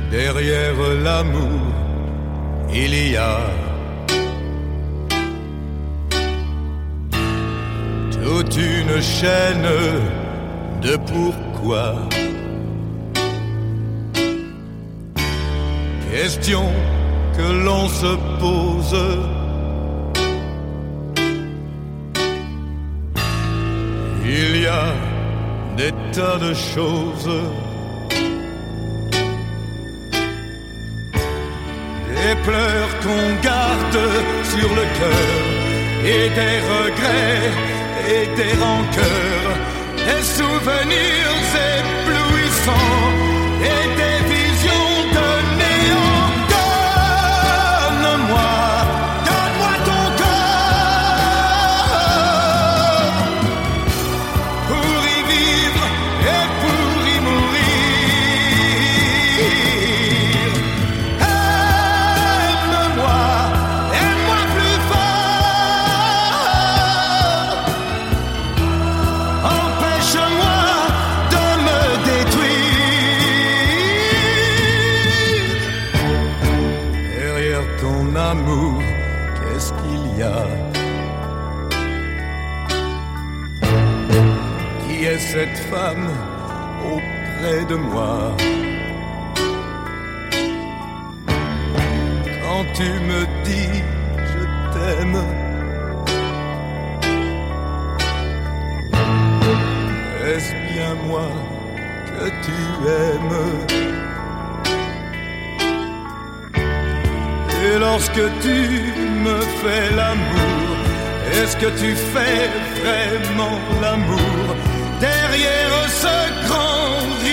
Derrière l'amour, il y a toute une chaîne de pourquoi. Question que l'on se pose. Il y a des tas de choses, des pleurs qu'on garde sur le cœur, et des regrets et des rancœurs, des souvenirs éblouissants et des visions de néant. Donne-moi ton cœur pour y vivre et pour y mourir. Aime-moi plus fort. Empêche-moi de me détruire. Derrière ton amour, qu'est-ce qu'il y a? Qui est cette femme auprès de moi? Quand tu me dis je t'aime, est-ce bien moi que tu aimes? Et lorsque tu me fais l'amour, est-ce que tu fais vraiment l'amour? Derrière ce grand